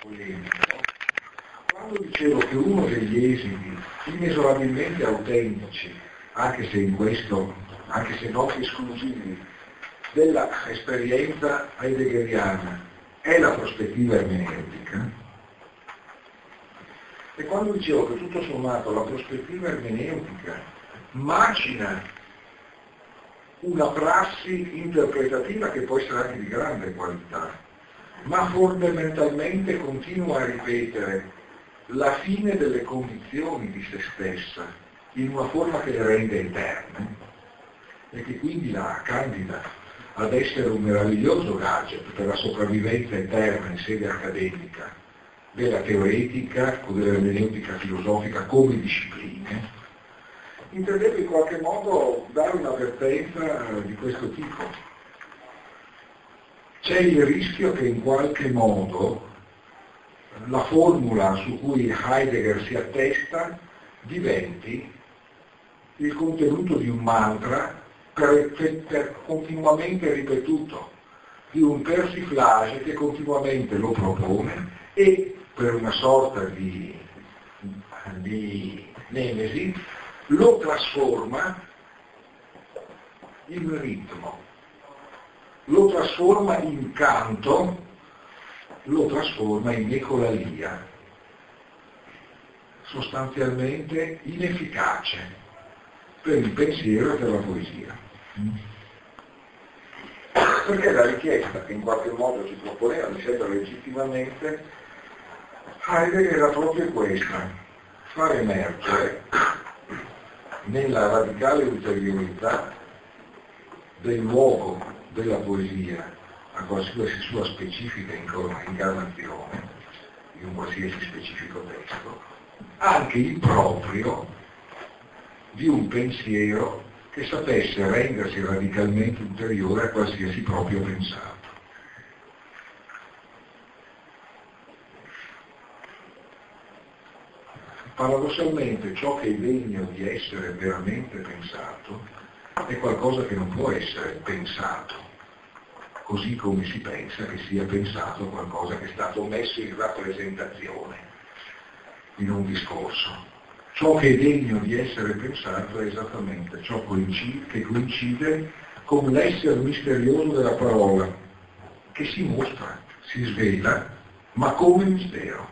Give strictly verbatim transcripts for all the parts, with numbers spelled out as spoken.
polemico, quando dicevo che uno degli esiti inesorabilmente autentici, anche se in questo, anche se non esclusivi, della esperienza heideggeriana è la prospettiva ermeneutica, e quando dicevo che tutto sommato la prospettiva ermeneutica macina una prassi interpretativa che può essere anche di grande qualità, ma fondamentalmente continua a ripetere la fine delle condizioni di se stessa in una forma che le rende eterne e che quindi la candida ad essere un meraviglioso gadget per la sopravvivenza eterna in sede accademica della teoretica o dell'ermeneutica filosofica come discipline, intendevo in qualche modo dare un'avvertenza di questo tipo. C'è il rischio che in qualche modo la formula su cui Heidegger si attesta diventi il contenuto di un mantra per, per, per continuamente ripetuto, di un persiflage che continuamente lo propone e per una sorta di, di nemesi lo trasforma in ritmo, lo trasforma in canto, lo trasforma in ecolalia, sostanzialmente inefficace per il pensiero e per la poesia. Perché la richiesta che in qualche modo ci proponeva, mi sembra legittimamente, Heidegger era proprio questa: far emergere nella radicale ulteriorità del luogo della poesia a qualsiasi sua specifica incarnazione, di un qualsiasi specifico testo, anche il proprio di un pensiero che sapesse rendersi radicalmente ulteriore a qualsiasi proprio pensato. Paradossalmente ciò che è degno di essere veramente pensato è qualcosa che non può essere pensato, così come si pensa che sia pensato qualcosa che è stato messo in rappresentazione in un discorso. Ciò che è degno di essere pensato è esattamente ciò che coincide con l'essere misterioso della parola, che si mostra, si svela, ma come mistero.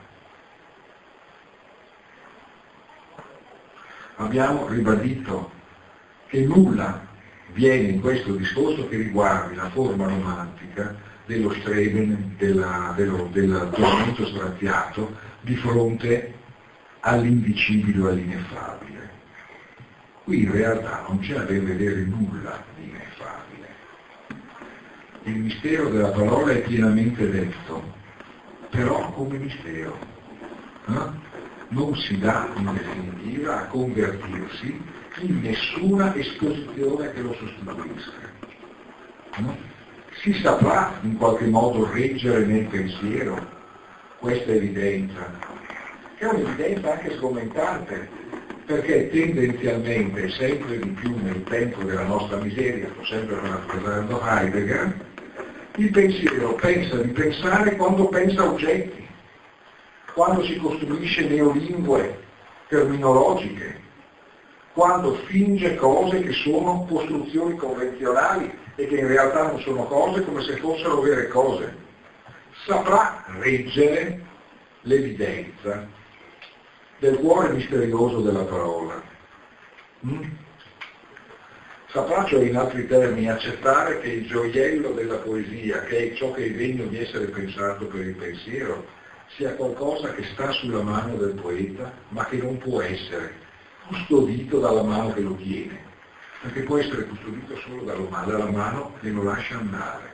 Abbiamo ribadito che nulla viene in questo discorso che riguardi la forma romantica dello streben, della, dello, del tormento straziato di fronte all'indicibile o all'ineffabile. Qui in realtà non c'è a ben vedere nulla di ineffabile. Il mistero della parola è pienamente detto, però come mistero. Eh? Non si dà in definitiva a convertirsi in nessuna esposizione che lo sostituisca. No? Si saprà in qualche modo reggere nel pensiero questa evidenza, che è un'evidenza anche sgomentante, perché tendenzialmente, sempre di più nel tempo della nostra miseria, sto sempre parafrasando Heidegger, il pensiero pensa di pensare quando pensa a oggetti, quando si costruisce neolingue terminologiche, quando finge cose che sono costruzioni convenzionali e che in realtà non sono cose, come se fossero vere cose. Saprà reggere l'evidenza del cuore misterioso della parola. Mm? Saprà, cioè in altri termini, accettare che il gioiello della poesia, che è ciò che è degno di essere pensato per il pensiero, sia qualcosa che sta sulla mano del poeta, ma che non può essere custodito dalla mano che lo tiene, perché può essere custodito solo dalla, dalla mano che lo lascia andare.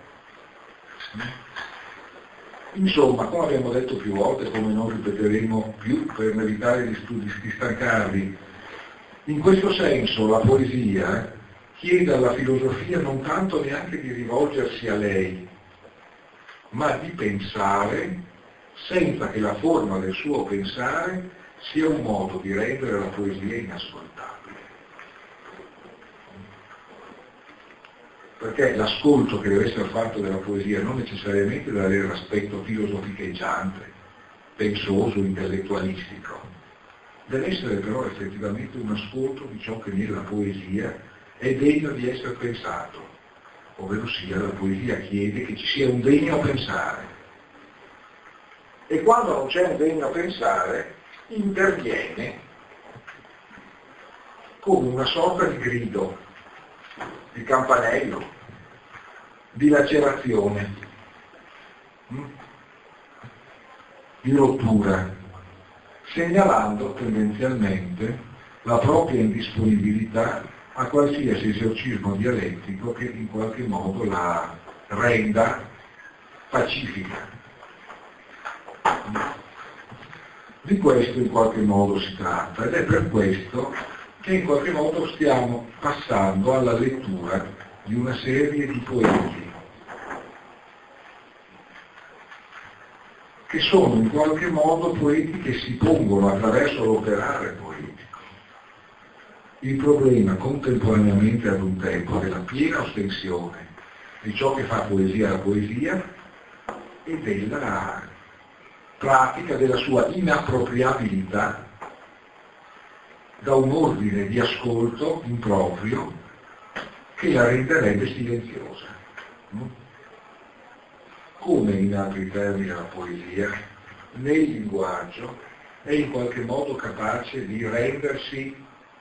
Insomma, come abbiamo detto più volte, come non ripeteremo più per evitare di, studi, di stancarvi, in questo senso la poesia chiede alla filosofia non tanto neanche di rivolgersi a lei, ma di pensare senza che la forma del suo pensare sia un modo di rendere la poesia inascoltabile. Perché l'ascolto che deve essere fatto della poesia non necessariamente deve avere l'aspetto filosoficheggiante, pensoso, intellettualistico. Deve essere però effettivamente un ascolto di ciò che nella poesia è degno di essere pensato, ovvero sia la poesia chiede che ci sia un degno a pensare. E quando non c'è un degno a pensare, interviene come una sorta di grido, di campanello, di lacerazione, di rottura, segnalando tendenzialmente la propria indisponibilità a qualsiasi esercismo dialettico che in qualche modo la renda pacifica. Di questo in qualche modo si tratta, ed è per questo che in qualche modo stiamo passando alla lettura di una serie di poeti che sono in qualche modo poeti che si pongono attraverso l'operare poetico il problema contemporaneamente ad un tempo della piena ostensione di ciò che fa poesia alla poesia e della pratica della sua inappropriabilità da un ordine di ascolto improprio che la renderebbe silenziosa. Come in altri termini la poesia, nel linguaggio, è in qualche modo capace di rendersi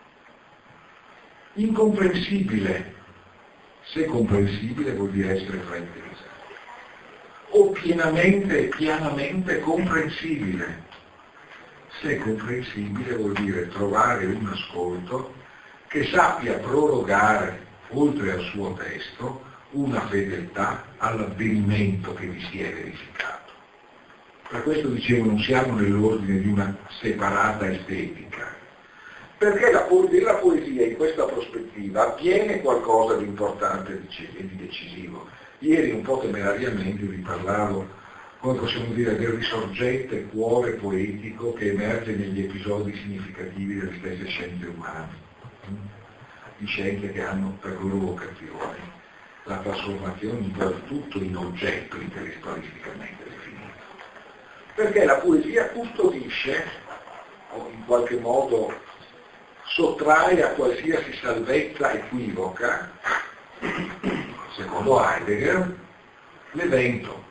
incomprensibile, se comprensibile vuol dire essere fraintesa, o pienamente, pianamente comprensibile, se comprensibile vuol dire trovare un ascolto che sappia prorogare, oltre al suo testo, una fedeltà all'avvenimento che vi si è verificato. Per questo dicevo, non siamo nell'ordine di una separata estetica, perché la, po- della poesia in questa prospettiva avviene qualcosa di importante e di decisivo. Ieri un po' temerariamente vi parlavo, come possiamo dire, del risorgente cuore poetico che emerge negli episodi significativi delle stesse scienze umane, di scienze che hanno per loro vocazione la trasformazione di tutto in oggetto intellettualisticamente definito. Perché la poesia custodisce, o in qualche modo sottrae a qualsiasi salvezza equivoca, secondo Heidegger, l'evento.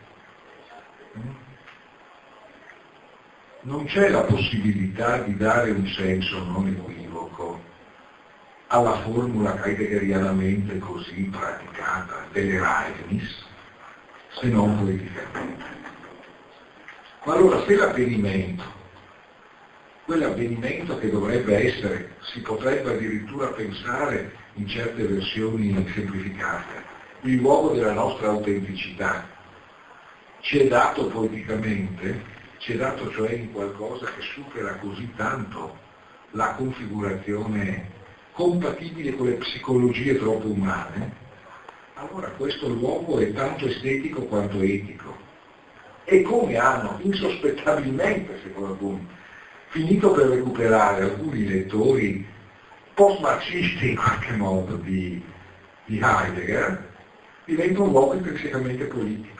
Non c'è la possibilità di dare un senso non equivoco alla formula heideggerianamente così praticata dell'Ereignis, se non poeticamente. Ma allora se l'avvenimento, quell'avvenimento che dovrebbe essere, si potrebbe addirittura pensare in certe versioni semplificate, il luogo della nostra autenticità, ci è dato poeticamente, ci è dato cioè in qualcosa che supera così tanto la configurazione compatibile con le psicologie troppo umane, allora questo luogo è tanto estetico quanto etico. E come hanno insospettabilmente, secondo alcuni, finito per recuperare alcuni lettori post-marxisti in qualche modo di, di Heidegger, diventa un luogo intrinsecamente politico.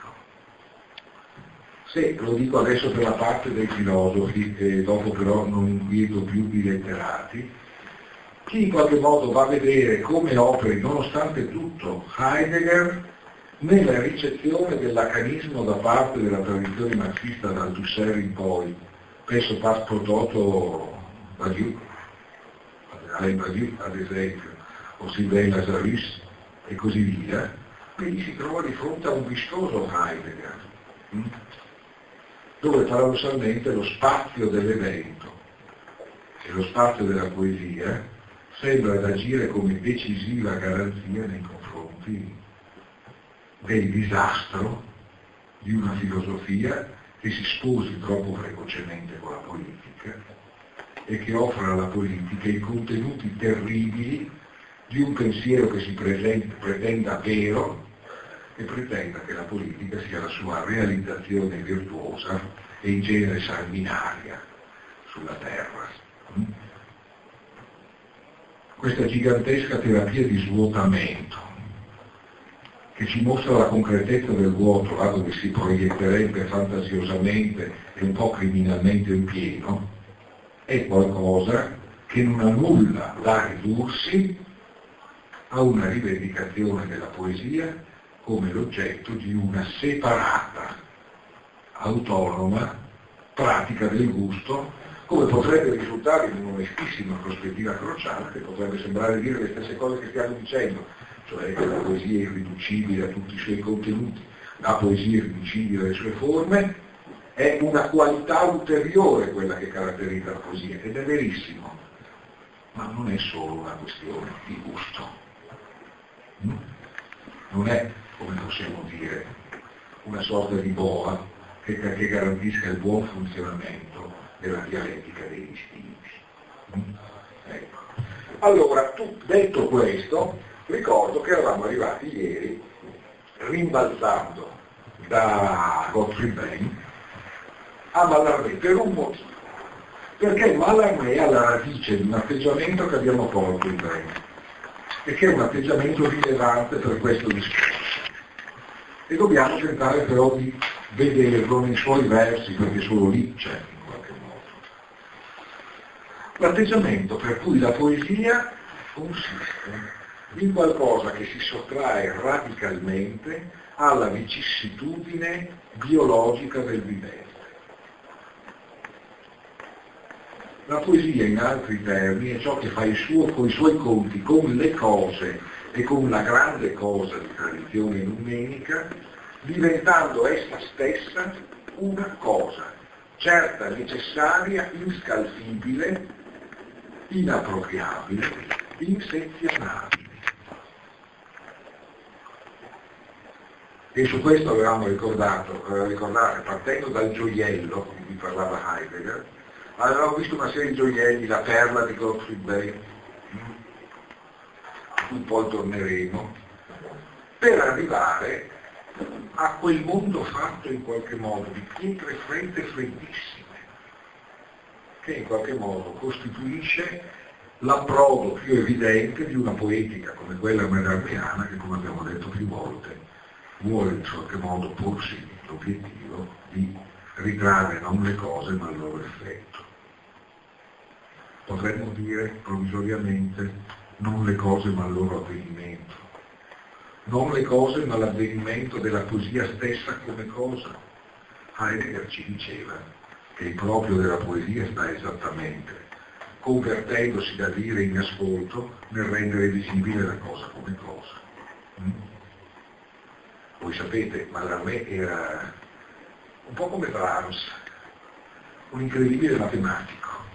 Se lo dico adesso per la parte dei filosofi, e dopo però non inquieto più i letterati, chi in qualche modo va a vedere come operi, nonostante tutto, Heidegger nella ricezione del lacanismo da parte della tradizione marxista dal Husserl in poi, penso pas pro toto Badiou, Alain Badiou ad esempio, o Sylvain Lazarus e così via, quindi si trova di fronte a un vistoso Heidegger, hm? dove paradossalmente lo spazio dell'evento e lo spazio della poesia sembra ad agire come decisiva garanzia nei confronti del disastro di una filosofia che si sposi troppo precocemente con la politica e che offra alla politica i contenuti terribili di un pensiero che si presenta, pretenda vero e pretenda che la politica sia la sua realizzazione virtuosa e in genere sanguinaria sulla terra. Questa gigantesca terapia di svuotamento che ci mostra la concretezza del vuoto, là dove si proietterebbe fantasiosamente e un po' criminalmente in pieno, è qualcosa che non ha nulla da ridursi a una rivendicazione della poesia come l'oggetto di una separata, autonoma pratica del gusto, come potrebbe risultare in un'onestissima prospettiva crociana, che potrebbe sembrare dire le stesse cose che stiamo dicendo, cioè che la poesia è irriducibile a tutti i suoi contenuti, la poesia è irriducibile alle sue forme, è una qualità ulteriore quella che caratterizza la poesia, ed è verissimo, ma non è solo una questione di gusto. Non è, come possiamo dire, una sorta di boa che, che garantisca il buon funzionamento della dialettica dei distinti. Ecco. Allora, tu, detto questo, ricordo che eravamo arrivati ieri, rimbalzando da Gottfried Benn a Mallarmé per un motivo, perché Mallarmé è alla radice di un atteggiamento che abbiamo colto in Benn, e che è un atteggiamento rilevante per questo discorso. E dobbiamo tentare però di vederlo nei suoi versi, perché solo lì c'è in qualche modo. L'atteggiamento per cui la poesia consiste in qualcosa che si sottrae radicalmente alla vicissitudine biologica del vivente. La poesia, in altri termini, è ciò che fa il suo, con i suoi conti con le cose e con la grande cosa di tradizione numenica, diventando essa stessa una cosa, certa, necessaria, inscalfibile, inappropriabile, insezionabile. E su questo avevamo ricordato, eh, ricordate, partendo dal gioiello di cui parlava Heidegger, avevamo visto una serie di gioielli, la perla di Gottfried Benn, a cui poi torneremo, per arrivare a quel mondo fatto in qualche modo di pietre fredde freddissime, che in qualche modo costituisce l'approdo più evidente di una poetica come quella mallarmiana, che, come abbiamo detto più volte, vuole in qualche modo porsi l'obiettivo di ritrarre non le cose ma il loro effetto. Potremmo dire provvisoriamente non le cose ma il loro avvenimento. Non le cose ma l'avvenimento della poesia stessa come cosa. Heidegger ci diceva che il proprio della poesia sta esattamente convertendosi da dire in ascolto nel rendere visibile la cosa come cosa. Mm? Voi sapete, Mallarmé era un po' come Brahms, un incredibile matematico.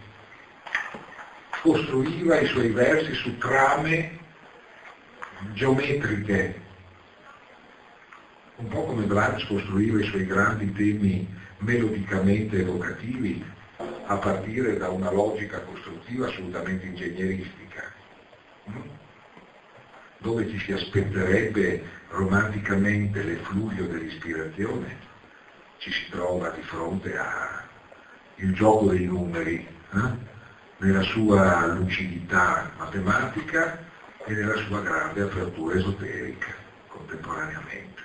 Costruiva i suoi versi su trame geometriche, un po' come Brahms costruiva i suoi grandi temi melodicamente evocativi a partire da una logica costruttiva assolutamente ingegneristica, dove ci si aspetterebbe romanticamente l'effluvio dell'ispirazione, ci si trova di fronte al gioco dei numeri, eh? nella sua lucidità matematica e nella sua grande apertura esoterica contemporaneamente.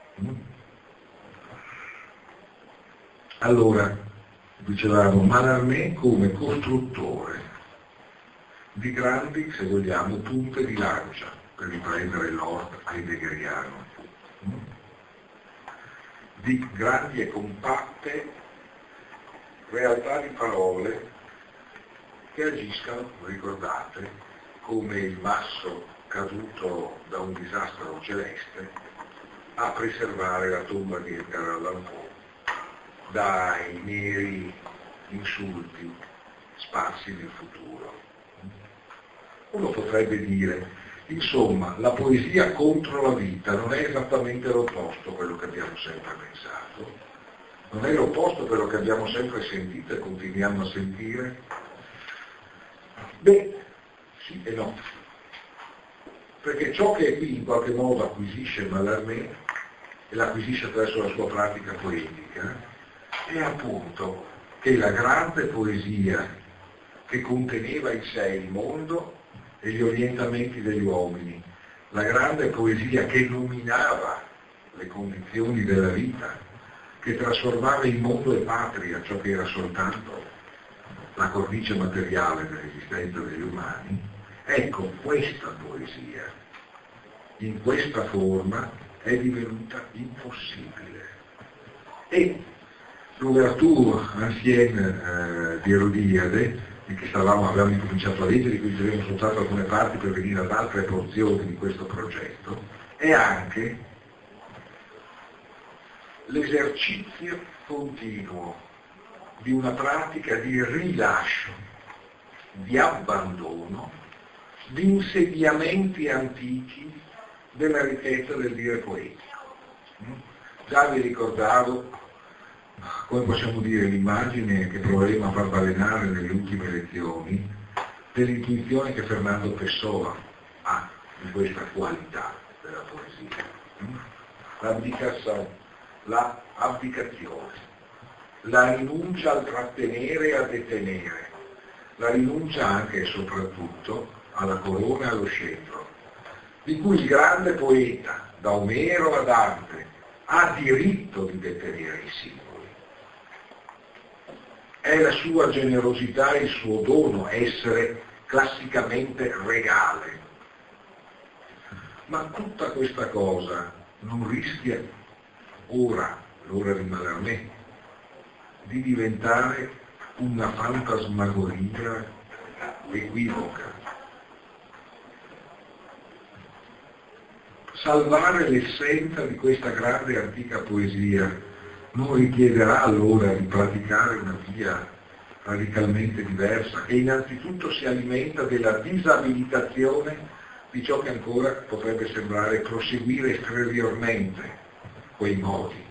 Allora, dicevamo, Mallarmé come costruttore di grandi, se vogliamo, punte di lancia, per riprendere l'ort heideggeriano, di grandi e compatte realtà di parole che agiscano, ricordate, come il masso caduto da un disastro celeste a preservare la tomba di Edgar Allan Poe dai neri insulti sparsi nel futuro. Uno potrebbe dire, insomma, la poesia contro la vita non è esattamente l'opposto a quello che abbiamo sempre pensato, non è l'opposto a quello che abbiamo sempre sentito e continuiamo a sentire. Beh, sì e no, perché ciò che qui in qualche modo acquisisce Mallarmé, e l'acquisisce attraverso la sua pratica poetica, è appunto che la grande poesia che conteneva in sé il mondo e gli orientamenti degli uomini la grande poesia che illuminava le condizioni della vita, che trasformava in mondo e patria ciò che era soltanto la cornice materiale dell'esistenza degli umani, ecco, questa poesia, in questa forma, è divenuta impossibile. E l'ouverture ancienne eh, di Erodiade, di che stavamo, avevamo incominciato a leggere, di cui leggeremo soltanto alcune parti per venire ad altre porzioni di questo progetto, è anche l'esercizio continuo di una pratica di rilascio, di abbandono, di insediamenti antichi della ricchezza del dire poetico. Già vi ricordavo, come possiamo dire, l'immagine che proveremo a far balenare nelle ultime lezioni dell'intuizione che Fernando Pessoa ha di questa qualità della poesia. L'abdicazione, la abdicazione, la rinuncia al trattenere e a detenere, la rinuncia anche e soprattutto alla corona e allo scettro, di cui il grande poeta, da Omero a Dante, ha diritto di detenere i simboli. È la sua generosità, il suo dono, essere classicamente regale. Ma tutta questa cosa non rischia ora, l'ora di Mallarmé, di diventare una fantasmagoria equivoca. Salvare l'essenza di questa grande antica poesia non richiederà allora di praticare una via radicalmente diversa, che innanzitutto si alimenta della disabilitazione di ciò che ancora potrebbe sembrare proseguire esteriormente quei modi.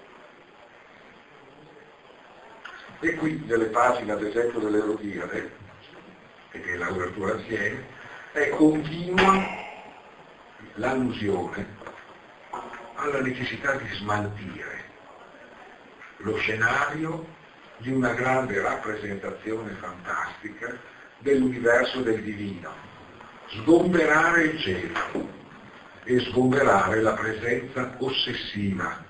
E qui nelle pagine, ad esempio, dell'Erodiade, che è l'ouverture ancienne, è continua l'allusione alla necessità di smaltire lo scenario di una grande rappresentazione fantastica dell'universo del divino, sgomberare il cielo e sgomberare la presenza ossessiva,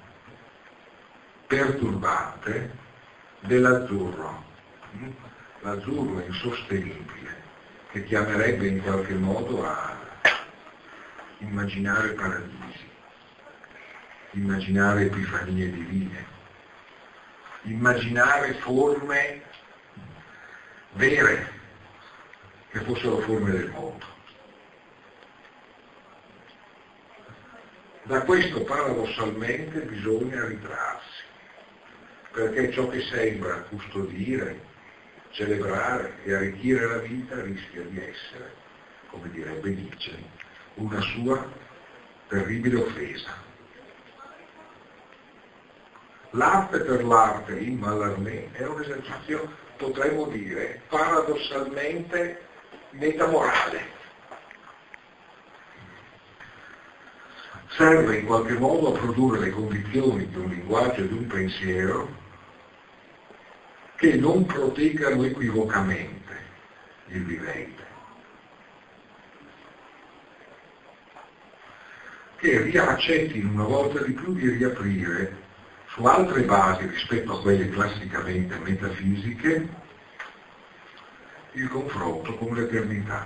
perturbante dell'azzurro, l'azzurro insostenibile, che chiamerebbe in qualche modo a immaginare paradisi, immaginare epifanie divine, immaginare forme vere, che fossero forme del mondo. Da questo paradossalmente bisogna ritrarsi, perché ciò che sembra custodire, celebrare e arricchire la vita rischia di essere, come direbbe Nietzsche, una sua terribile offesa. L'arte per l'arte in Mallarmé è un esercizio, potremmo dire, paradossalmente metamorale. Serve in qualche modo a produrre le condizioni di un linguaggio e di un pensiero che non proteggano equivocamente il vivente, che riaccettino una volta di più di riaprire su altre basi rispetto a quelle classicamente metafisiche il confronto con l'eternità.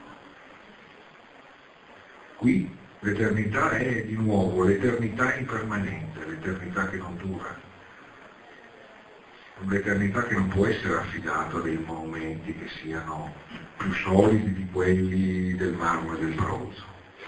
Qui l'eternità è di nuovo l'eternità impermanente, l'eternità che non dura, l'eternità che non può essere affidata a dei monumenti che siano più solidi di quelli del marmo e del bronzo.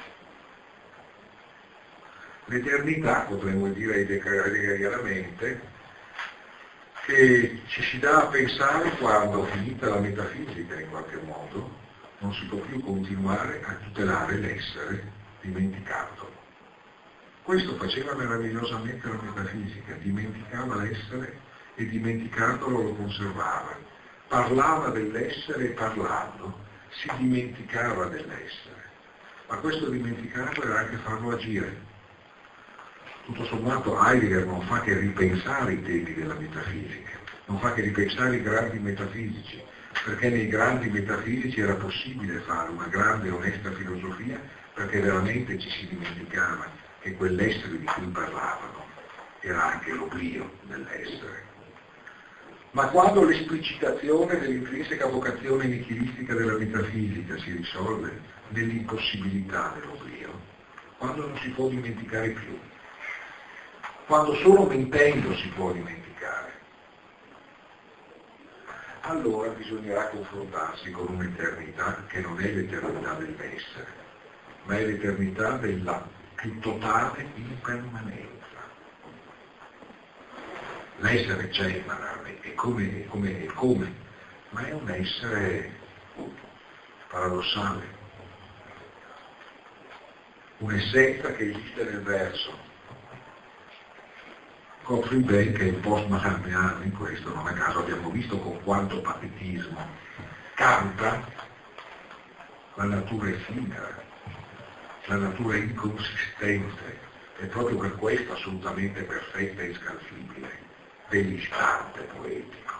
L'eternità, potremmo dire heideggerianamente, che ci si dà a pensare quando, finita la metafisica in qualche modo, non si può più continuare a tutelare l'essere dimenticato. Questo faceva meravigliosamente la metafisica, dimenticava l'essere e dimenticandolo lo conservava. Parlava dell'essere e parlando si dimenticava dell'essere, ma questo dimenticarlo era anche farlo agire. Tutto sommato Heidegger non fa che ripensare i temi della metafisica, non fa che ripensare i grandi metafisici, perché nei grandi metafisici era possibile fare una grande e onesta filosofia perché veramente ci si dimenticava che quell'essere di cui parlavano era anche l'oblio dell'essere. Ma quando l'esplicitazione dell'intrinseca vocazione nichilistica della metafisica si risolve nell'impossibilità dell'oblio, quando non si può dimenticare più, quando solo mentendo si può dimenticare, allora bisognerà confrontarsi con un'eternità che non è l'eternità dell'essere, ma è l'eternità della più totale impermanenza. L'essere c'è, ma è come, è come, è come, ma è un essere paradossale, un'essenza che esiste nel verso. Gottfried Benn, che è il post-macartniano in questo, non a caso abbiamo visto con quanto patetismo canta la natura effimera, la natura inconsistente, è proprio per questo assolutamente perfetta e scalfibile dell'istante poetico.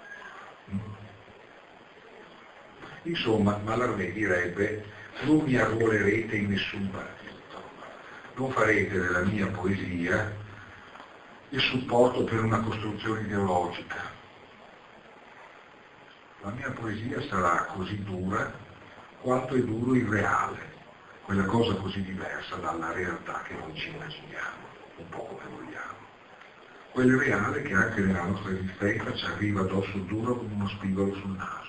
Insomma, Mallarmé direbbe: non mi arruolerete in nessun partito, non farete della mia poesia il supporto per una costruzione ideologica. La mia poesia sarà così dura quanto è duro il reale, quella cosa così diversa dalla realtà che noi ci immaginiamo, un po' come vogliamo. Quel reale che anche nella nostra esistenza ci arriva addosso duro come uno spigolo sul naso.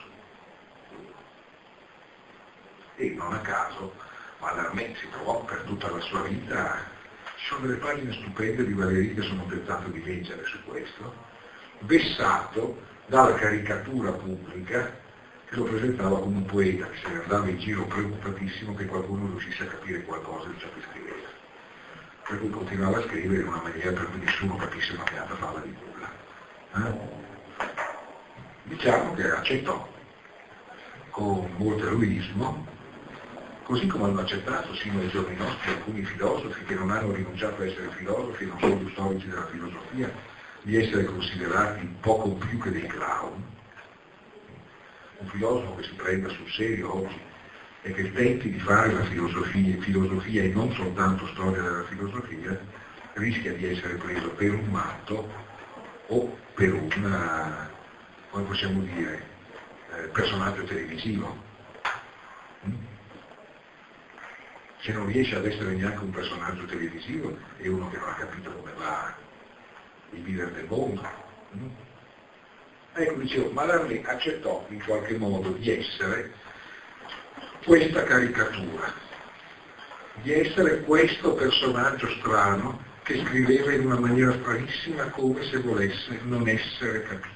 E non a caso Mallarmé si trovò per tutta la sua vita, ci sono delle pagine stupende di Valéry che sono tentato di leggere su questo, vessato dalla caricatura pubblica che lo presentava come un poeta che se ne andava in giro preoccupatissimo che qualcuno riuscisse a capire qualcosa di ciò che scriveva. Per cui continuava a scrivere in una maniera per cui nessuno capisse una pianta fava di nulla. Eh? Diciamo che accettò con molto eroismo, così come hanno accettato sino ai giorni nostri alcuni filosofi che non hanno rinunciato a essere filosofi, non sono più storici della filosofia, di essere considerati poco più che dei clown. Un filosofo che si prenda sul serio oggi e che tenti di fare la filosofia, filosofia e non soltanto storia della filosofia, rischia di essere preso per un matto o per un, come possiamo dire, eh, personaggio televisivo. Mm? Se non riesce ad essere neanche un personaggio televisivo è uno che non ha capito come va il vivere del mondo. Mm? Ecco, dicevo, Mallarmé accettò in qualche modo di essere questa caricatura, di essere questo personaggio strano che scriveva in una maniera stranissima come se volesse non essere capito.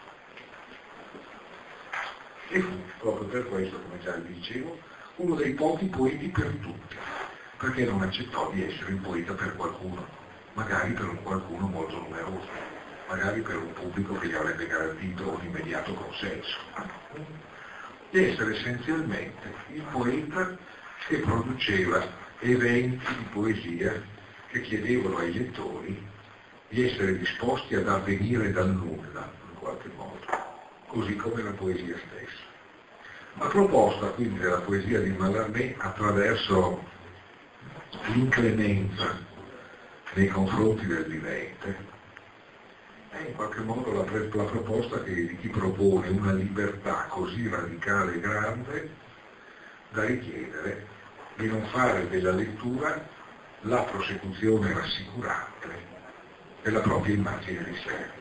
E fu proprio per questo, come già vi dicevo, uno dei pochi poeti per tutti, perché non accettò di essere un poeta per qualcuno, magari per un qualcuno molto numeroso, magari per un pubblico che gli avrebbe garantito un immediato consenso, di essere essenzialmente il poeta che produceva eventi di poesia che chiedevano ai lettori di essere disposti ad avvenire dal nulla, in qualche modo, così come la poesia stessa. La proposta quindi della poesia di Mallarmé attraverso l'inclemenza nei confronti del vivente è in qualche modo la, la proposta che, di chi propone una libertà così radicale e grande da richiedere di non fare della lettura la prosecuzione rassicurante della propria immagine di sé.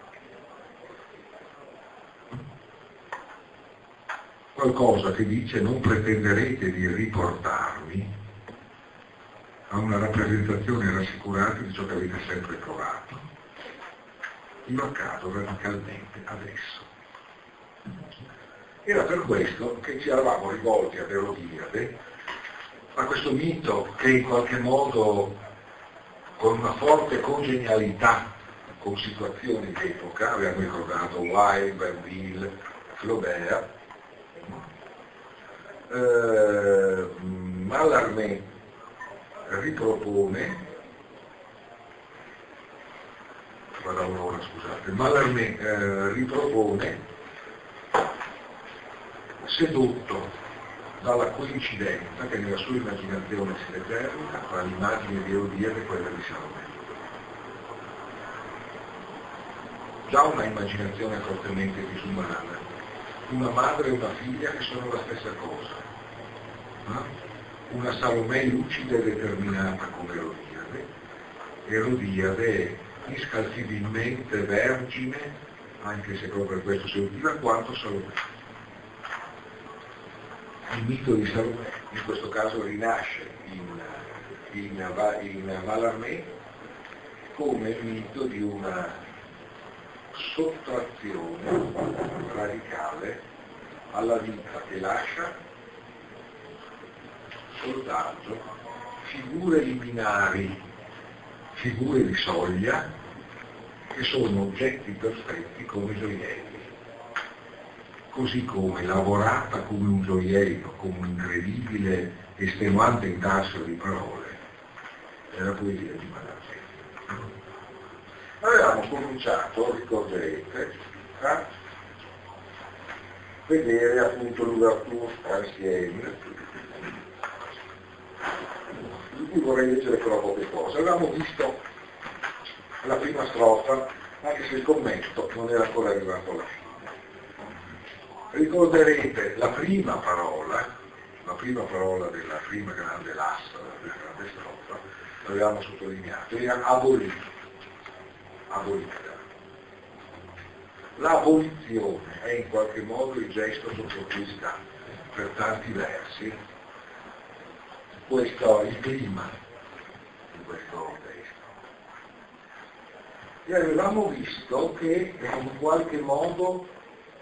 Qualcosa che dice: non pretenderete di riportarmi a una rappresentazione rassicurante di ciò che avete sempre provato. Io accado radicalmente adesso. Era per questo che ci eravamo rivolti a Erodiade, a questo mito che in qualche modo, con una forte congenialità con situazioni d'epoca, abbiamo ricordato Wilde, Verville, Flaubert, eh, Mallarmé ripropone, vado un'ora, scusate, Mallarmé eh, ripropone sedotto dalla coincidenza che nella sua immaginazione si determina tra l'immagine di Erodiade e quella di Salome. Già una immaginazione fortemente disumana, una madre e una figlia che sono la stessa cosa, no? Una Salomè lucida e determinata come Erodiade, Erodiade inscalfibilmente vergine, anche se proprio per questo si utiva, quanto Salomè. Il mito di Salomè in questo caso rinasce in, in, in Mallarmé come il mito di una sottrazione radicale alla vita che lascia soltanto figure liminari, figure di soglia che sono oggetti perfetti come gioielli. Così come lavorata come un gioiello, come un incredibile, estenuante intarsio di parole, è la poesia di Mallarmé. Avevamo cominciato, ricorderete, a vedere appunto l'ouverture ancienne, di cui vorrei leggere però poche cose. Avevamo visto la prima strofa, anche se il commento non era ancora arrivato alla fine. Ricorderete la prima parola, la prima parola della prima grande lassa, della prima grande strofa, l'avevamo sottolineato, era abolita. Abolita. L'abolizione è in qualche modo il gesto sotto cui sta, per tanti versi, questo il clima di questo testo. E avevamo visto che in qualche modo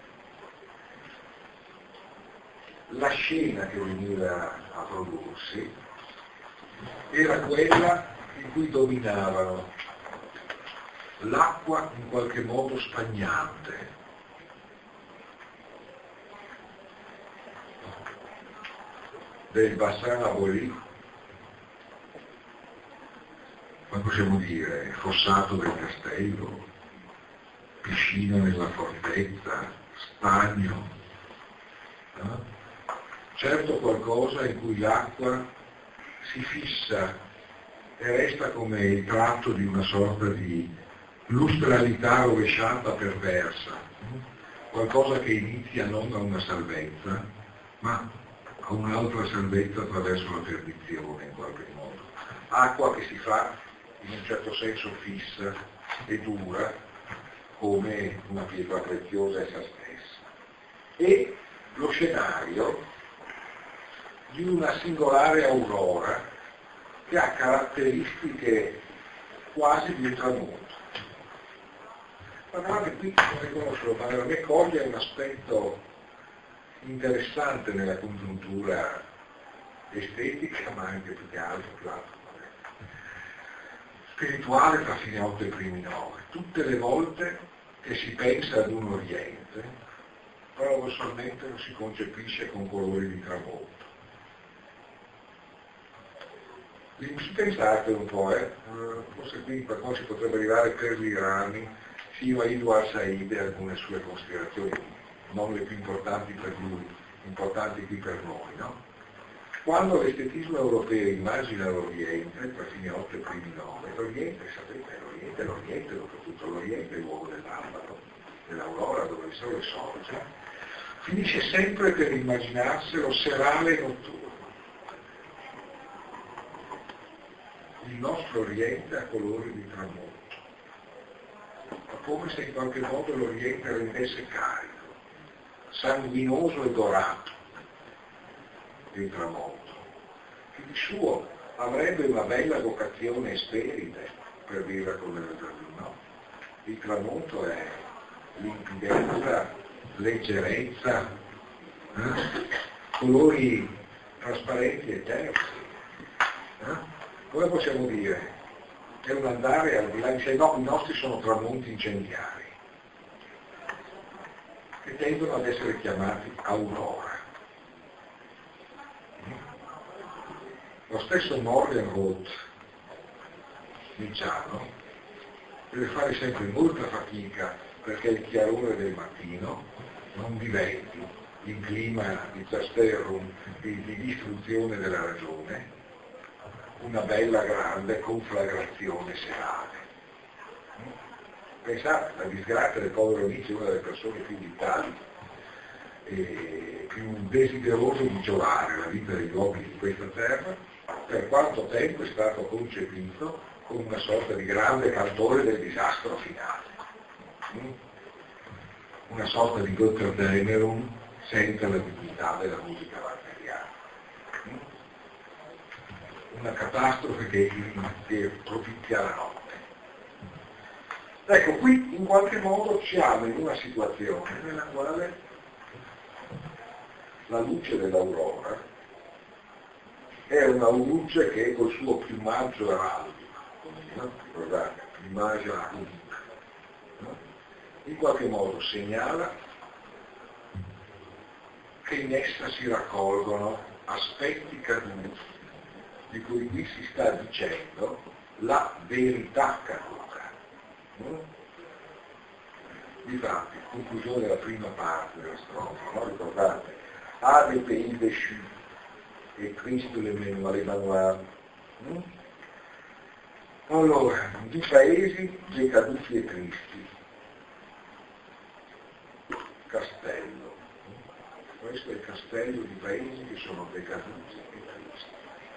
la scena che veniva a prodursi era quella in cui dominavano l'acqua in qualche modo stagnante, del bassin aboli, ma possiamo dire fossato del castello, piscina nella fortezza, stagno, no? Certo qualcosa in cui l'acqua si fissa e resta come il tratto di una sorta di lustralità rovesciata perversa, qualcosa che inizia non a una salvezza, ma a un'altra salvezza attraverso la perdizione in qualche modo. Acqua che si fa in un certo senso fissa e dura come una pietra preziosa essa stessa. E lo scenario di una singolare aurora che ha caratteristiche quasi di un tramonto. Ma guardate qui, non riconoscerlo, ma per me coglie un aspetto interessante nella congiuntura estetica, ma anche più che altro, più altro spirituale tra fine otto e primi nove. Tutte le volte che si pensa ad un Oriente, paradossalmente lo si concepisce con colori di tramonto. Pensate un po', eh? Forse qui per noi si potrebbe arrivare per l'Iran fino a Edward Said e alcune sue considerazioni, non le più importanti per lui, importanti qui per noi, no? Quando l'estetismo europeo immagina l'Oriente, tra fine otto e primi nove, l'Oriente, sapete, l'Oriente è l'Oriente, dopotutto l'Oriente è il luogo dell'albero, dell'aurora, dove il sole sorge, finisce sempre per immaginarselo serale notturno. Il nostro Oriente ha colori di tramonto, ma come se in qualche modo l'Oriente rendesse carico, sanguinoso e dorato il tramonto, che di suo avrebbe una bella vocazione esperide, per dirla come la giardino. Il tramonto è limpidezza, leggerezza, eh? colori trasparenti e terzi. Eh? Come possiamo dire? È un andare al di là di sé, no, i nostri sono tramonti incendiari, che tendono ad essere chiamati aurora. Lo stesso Morgenroth nicciano deve fare sempre molta fatica perché il chiarore del mattino non diventi in clima di Casterrum di, di distruzione della ragione, una bella grande conflagrazione serale. Pensate, la disgrazia del povero Nietzsche è una delle persone più vitali e più desideroso di giovare la vita degli uomini di questa terra, per quanto tempo è stato concepito come una sorta di grande cantore del disastro finale. Una sorta di Götterdämmerung senza la dignità della musica wagneriana. Una catastrofe che, che propizia la notte. Ecco, qui in qualche modo siamo in una situazione nella quale la luce dell'aurora è una luce che col suo piumaggio araldico, no? Ricordate, piumaggio araldico, no? In qualche modo segnala che in essa si raccolgono aspetti caduti, di cui qui si sta dicendo la verità caduta. Difatti, conclusione della prima parte della strofa, no? Ricordate, A des pays déchus e Cristo l'Emmanuel. Allora, di paesi decaduti e tristi. Castello. Questo è il castello di paesi che sono decaduti e tristi.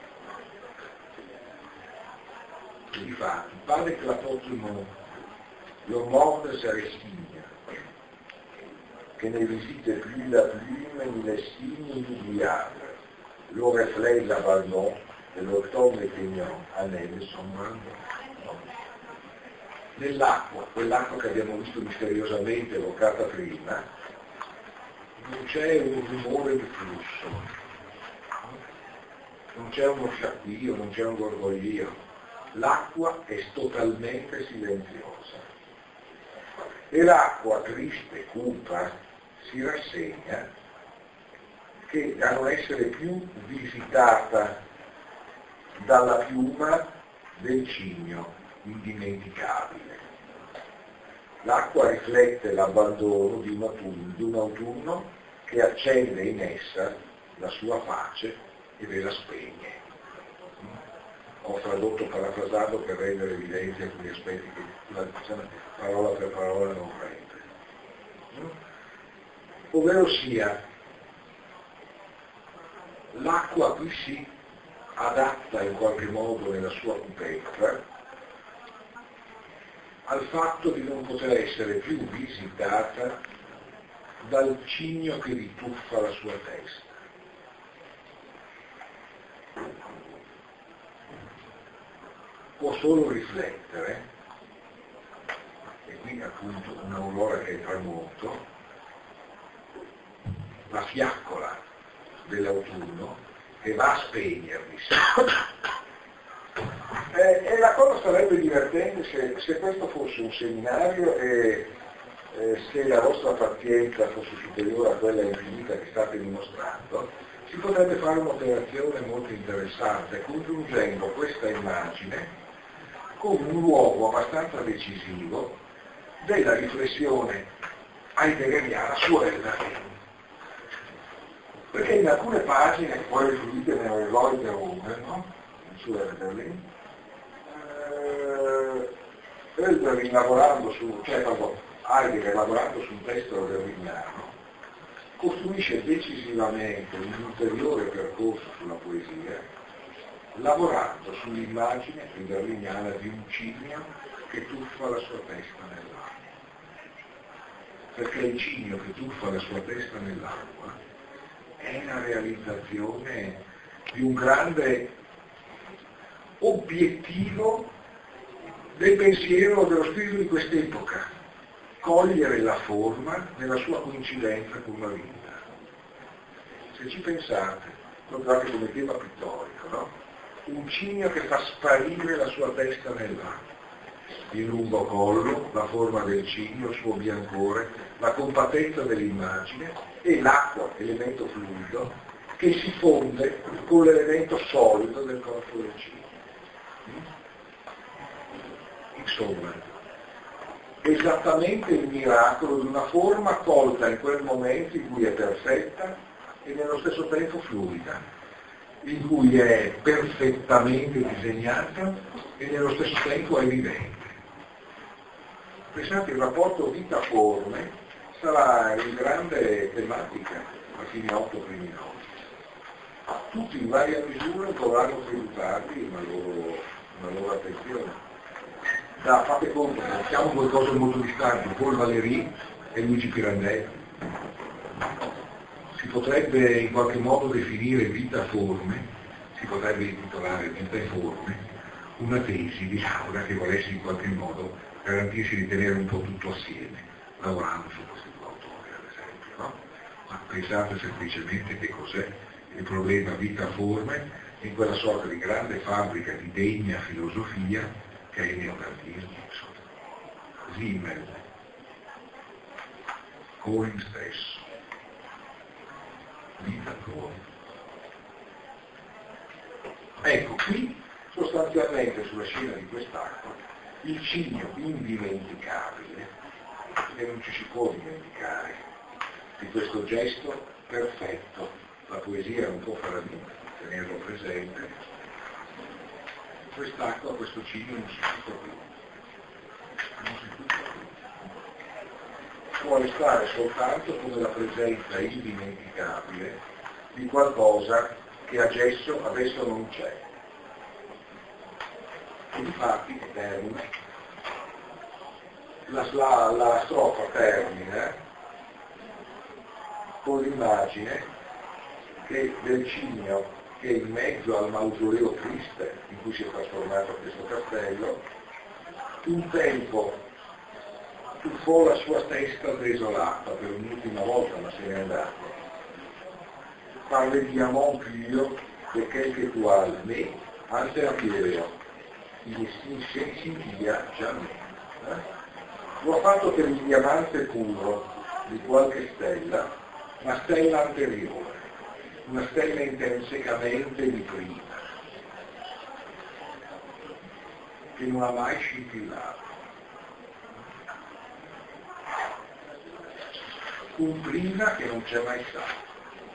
E difatti, pare che l'apôtre le monde se resigne, che ne visite plus la plume ni les signes inoubliables, le reflet de l'abandon de l'automne éteignant à neve sombrando. Nell'acqua, quell'acqua che abbiamo visto misteriosamente evocata prima, non c'è un rumore di flusso, non c'è uno sciacquio, non c'è un gorgoglio, l'acqua è totalmente silenziosa. E l'acqua triste e cupa si rassegna che a non essere più visitata dalla piuma del cigno indimenticabile. L'acqua riflette l'abbandono di un autunno, di un autunno che accende in essa la sua pace e ve la spegne. Ho tradotto parafrasando per rendere evidenti alcuni aspetti che la parola per parola non rende. Ovvero sia, l'acqua qui si adatta in qualche modo nella sua cupezza al fatto di non poter essere più visitata dal cigno che rituffa la sua testa. Può solo riflettere, e qui appunto un'aurora che è tramonto, la fiaccola dell'autunno che va a spegnersi. Eh, e la cosa sarebbe divertente se, se questo fosse un seminario e eh, se la vostra pazienza fosse superiore a quella infinita che state dimostrando, si potrebbe fare un'operazione molto interessante, congiungendo questa immagine con un luogo abbastanza decisivo della riflessione heideggeriana su Hölderlin. Perché in alcune pagine, che poi riferite nell'Eloge de Rome, no? Su Hölderlin, eh, Hölderlin lavorando su, cioè pardon, Heidegger lavorando su un testo hölderliniano, costruisce decisivamente un ulteriore percorso sulla poesia, lavorando sull'immagine hölderliniana di un cigno che tuffa la sua testa nell'acqua. Perché il cigno che tuffa la sua testa nell'acqua è la realizzazione di un grande obiettivo del pensiero, dello spirito di quest'epoca, cogliere la forma nella sua coincidenza con la vita. Se ci pensate, proprio anche come tema pittorico, no? Un cigno che fa sparire la sua testa nell'acqua, il lungo collo, la forma del cigno, il suo biancore, la compattezza dell'immagine e l'acqua, elemento fluido, che si fonde con l'elemento solido del corpo del cigno. Insomma, esattamente il miracolo di una forma colta in quel momento in cui è perfetta e nello stesso tempo fluida, in cui è perfettamente disegnata e nello stesso tempo è vivente. Pensate, il rapporto vita-forme sarà in grande tematica a fine otto primi nove. Tutti in varia misura dovranno tributarvi una loro, una loro attenzione. Da, fate conto, mettiamo due cose molto distanti, Paul Valéry e Luigi Pirandelli. Si potrebbe in qualche modo definire vita-forme, si potrebbe intitolare vita e forme, una tesi di laurea che volesse in qualche modo garantirsi di tenere un po' tutto assieme, lavorando su questi due autori, ad esempio, no? Ma pensate semplicemente che cos'è il problema vita-forme in quella sorta di grande fabbrica di degna filosofia che è il neocantismo, Simmel, Cohen stesso, vita-forme. Ecco, qui sostanzialmente sulla scena di quest'acqua il cigno indimenticabile, che non ci si può dimenticare, di questo gesto perfetto. La poesia non può fare a meno di tenerlo presente. Quest'acqua, questo cigno non si tutta più. Non si tutta più. Può restare soltanto come la presenza indimenticabile di qualcosa che adesso, adesso non c'è. Infatti termina, la, la, la strofa termina con l'immagine che del cigno che in mezzo al mausoleo triste in cui si è trasformato questo castello, un tempo tuffò la sua testa desolata per un'ultima volta, ma se n'è andato. Par les diamants purs de quelque étoile, mais antérieur, il si scintilla jamais. Eh? Lo ha fatto per il diamante puro di qualche stella, ma stella anteriore, una stella intrinsecamente di prima, che non ha mai scintillato. Un prima che non c'è mai stato.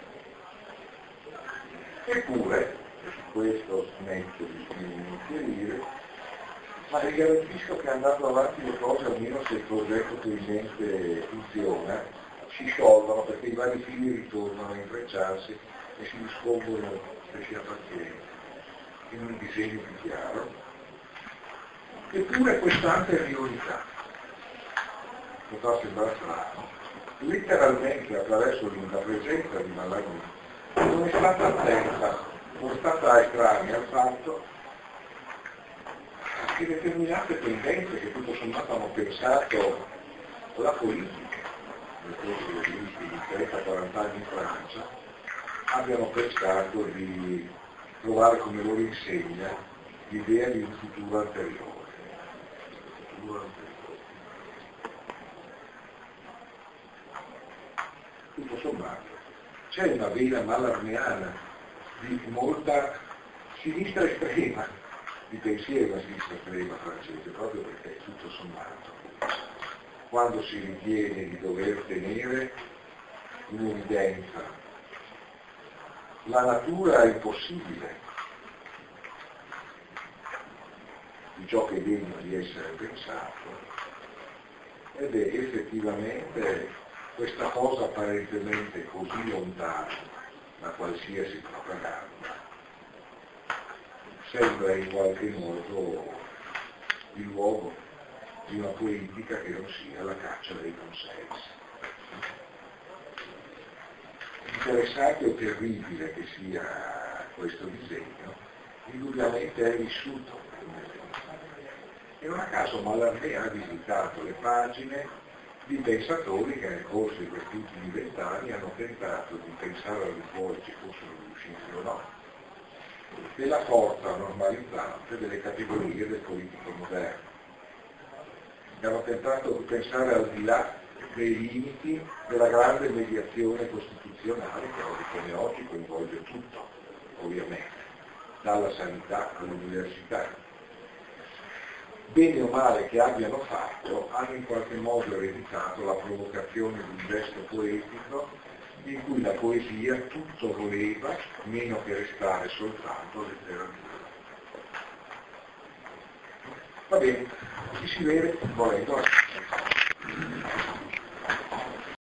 Eppure, su questo smetto di inserire, ma vi garantisco che andando avanti le cose, almeno se il progetto chiaramente funziona, si sciolgono perché i vari fili ritornano a intrecciarsi e si dispongono se si ha pazienza, in un disegno più chiaro. Eppure questa anteriorità, mi fa sembrare strano, letteralmente attraverso la presenza di Mallarmé, non è stata attenta, non è stata estranea al fatto che determinate tendenze che tutto sommato hanno pensato la politica nel corso degli ultimi trenta quaranta anni in Francia, abbiano pensato di trovare come loro insegna l'idea di un futuro anteriore. Futuro anteriore. Tutto sommato. C'è una vena mallarmeana di molta sinistra estrema, di pensiero a sinistra estrema francese, proprio perché tutto sommato, quando si ritiene di dover tenere in evidenza la natura impossibile di ciò che è degno di essere pensato, ed è effettivamente questa cosa apparentemente così lontana da qualsiasi propaganda, sembra in qualche modo il luogo di una politica che non sia la caccia dei consensi. Interessante o terribile che sia questo disegno, indubbiamente è vissuto. E non a caso Mallarmé ha visitato le pagine di pensatori che nel corso di questi ultimi vent'anni hanno tentato di pensare al fuori ci fossero riusciti o no, della forza normalizzante delle categorie del politico moderno, che hanno tentato di pensare al di là dei limiti della grande mediazione costituzionale che oggi come oggi coinvolge tutto, ovviamente, dalla sanità all'università. bene o male che abbiano fatto, hanno in qualche modo ereditato la provocazione di un gesto poetico in cui la poesia tutto voleva, meno che restare soltanto letteratura. Va bene, ci si vede volendo.